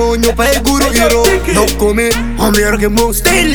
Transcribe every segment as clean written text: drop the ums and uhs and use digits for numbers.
hero, nyo pay guru hero. No come, I'm here to move still.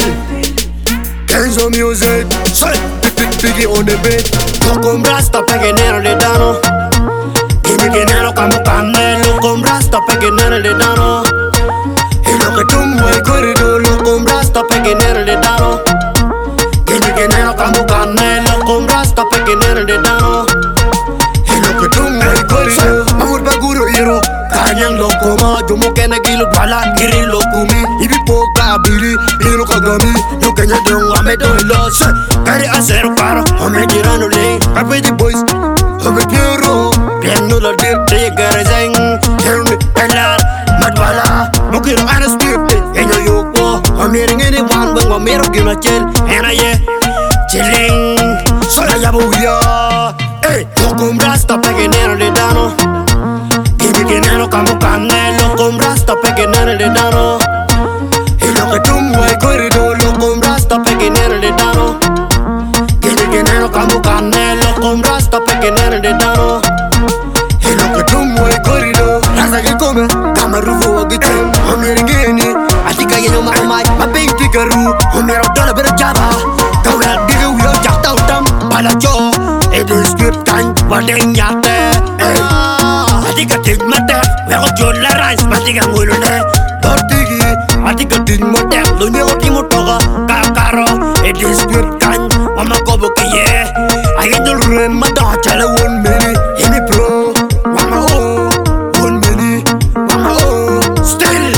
Kenzo music, Piggy on the beat. Loco rasta pequeñero de dano. Dime que nero como cane. Loco rasta pequeñero de dano. Y lo que tú me corrido. Loco rasta pequeñero de dano. Dime que nero como cane. Loco rasta pequeñero de dano. Y lo que tú me corrido. Amor pa guru hero. Kanyang loco ma. Yo mo kena gilo pala. Iri loco mi. Ibi poka bili. Iro kagami. Yo kenya dong ame do los. Kari acero paro. Ame girano lane. Pape the boys. Ame piero. Piano la dip. They gara zang. Hear me. Pelal. Madwala. Mokiro ana speed. Enyo yoko. Ame ring anyone. Bang ame ro gina chill. And I yeah. Chilling. Sola yabu ya. Hey. Loco rasta pequeñero de dano. Dime que nero como cane. Loco rasta pequeñero de dano. Y lo que tú me corrido. Loco rasta pequeñero de dano. Dime que nero como cane. Loco rasta pequeñero de dano. Y lo que tú me corrido. Raza que come. Kama rufu agitem. Omiri gini. Atika yeno mamai. Mabing tigaru. Omiro dola bera java. Kawel diga uyo jakta utam. Bala jo. It is good time. Wadeng yate. Atika tig mate. Weko jola rice. Matika ngulune. Tortigi. Atika tig mate. Lunye oti motoga. Kakaro. It is good time. Mama kobo kiye. Ayendul ren mada. Chala one minute. Himi pro. Mama oh. One minute. Mama oh. Still.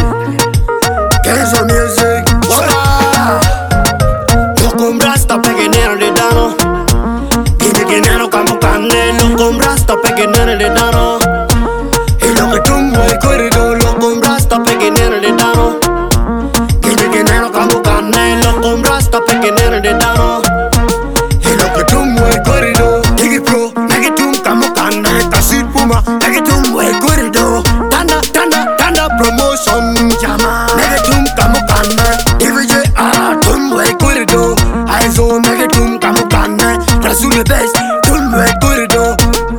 Kenzo music. Wala. Loco rasta pequeñero de dano. Dime que nero como cane. Loco rasta pequeñero de dano. Y lo que tú me corrido. Loco rasta pequeñero de dano. Dime que nero como cane. Loco rasta pequeñero de dano. Y lo que tú me corrido. Tigi pro. Nage tú como cane. Tasir puma. Nage tú me corrido. Tanda promotion. Llama. Nage tú como cane. DJ tú me corrido. Aizo nage tú como cane. Rasul best. Tú me corrido.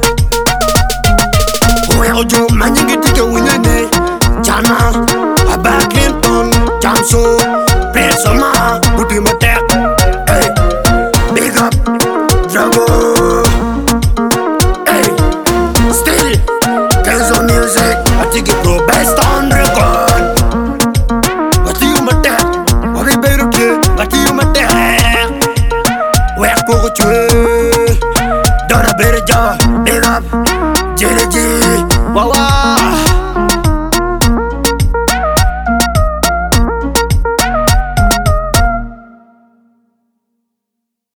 Ojo manjingi tika winyane. Chana. Aba Clinton. Jamso. Presoma. Buti matek. Hey. Big up. Drago. Hey. Still. Kenzo music. I take it pro best on real.